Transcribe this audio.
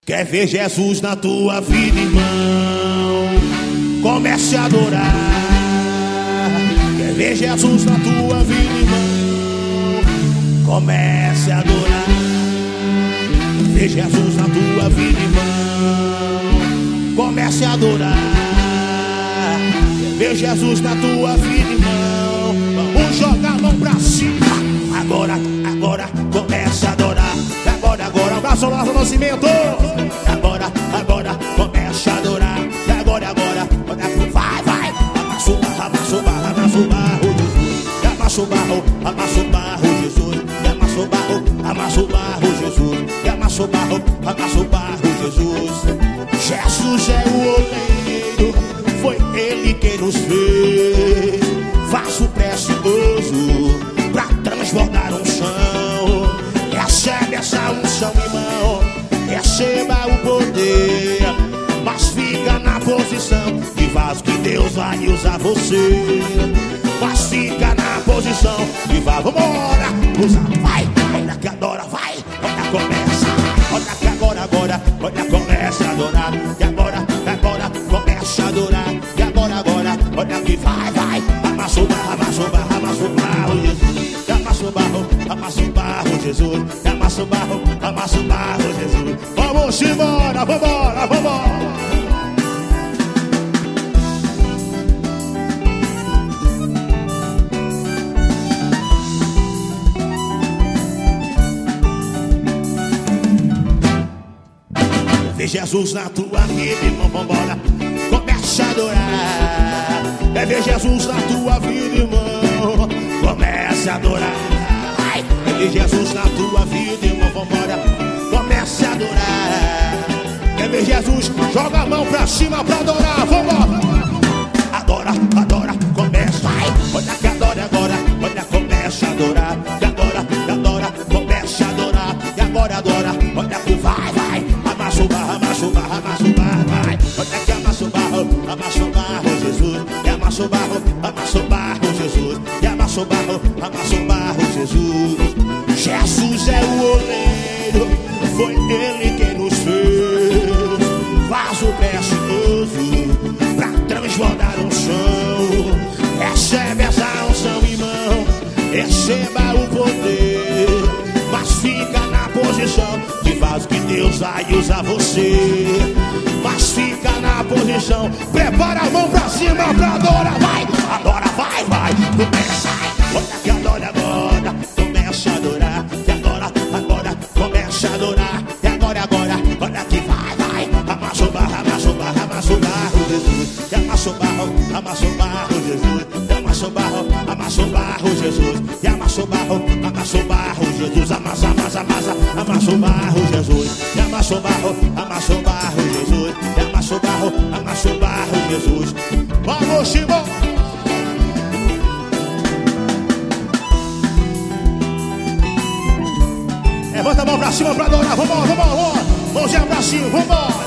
Quer ver Jesus na tua vida, irmão? Comece a adorar. Quer ver Jesus na tua vida, irmão? Comece a adorar. Ver Jesus na tua vida, irmão? Comece a adorar. Quer ver Jesus na tua vida, irmão? Vamos jogar a mão pra cima. Agora, começa a adorar. Agora, abraço ao nosso nascimento. Agora, começa a adorar. Agora, vai. Amassa o barro, Jesus. Amassa o barro, Jesus. Amassa o barro, Jesus. Amassa o barro, Jesus. Jesus é o oleiro, foi Ele quem nos fez. Vaso precioso pra transbordar um chão. Recebe essa unção, irmão. Receba o poder, mas fica na posição de vaso que Deus vai usar você. Mas fica na posição de vaso. Vambora, usa, vai. Olha que adora, vai. Olha, começa. Olha que agora, olha, começa a adorar. E agora, começa a adorar. E agora, olha que vai. Amassa o barro, Jesus. Amassa o barro, Jesus. Amassa o barro, Jesus. Vamos embora, vambora. Vê Jesus na tua vida, irmão, vambora. Comece a adorar. Vê Jesus na tua vida, irmão. Comece a adorar. Vê Jesus na tua vida, irmão, vambora. Comece a adorar. Quer ver Jesus? Joga a mão pra cima pra adorar. Vambora. Adora, começa. Olha que adora agora. Olha, começa a adorar. E agora, começa a adorar. E agora, olha que vai. Amassa o barro, vai. Olha que amassa o barro, Jesus. E amassa o barro, Jesus. E amassa o barro, Jesus. Jesus é o oleiro, foi Ele quem nos fez. Vaso precioso pra transbordar um chão. Recebe essa unção, irmão. Receba o poder, mas fica na posição de vaso que Deus vai usar você. Mas fica na posição. Prepara a mão pra cima pra adorar. Vai. Começa. Olha que adora agora. Começa a adorar. E agora, começa a adorar. E agora, olha que vai. Amassa o barro, Jesus. E amassa o barro, Jesus. E amassa o barro, Jesus. E amassa o barro, Jesus. Amassa o barro, Jesus. E amassa o barro, Jesus. E amassa o barro, Jesus. Vamos, Simão. Levanta a mão pra cima pra adorar. Vambora. Mãozinha pra cima, vambora.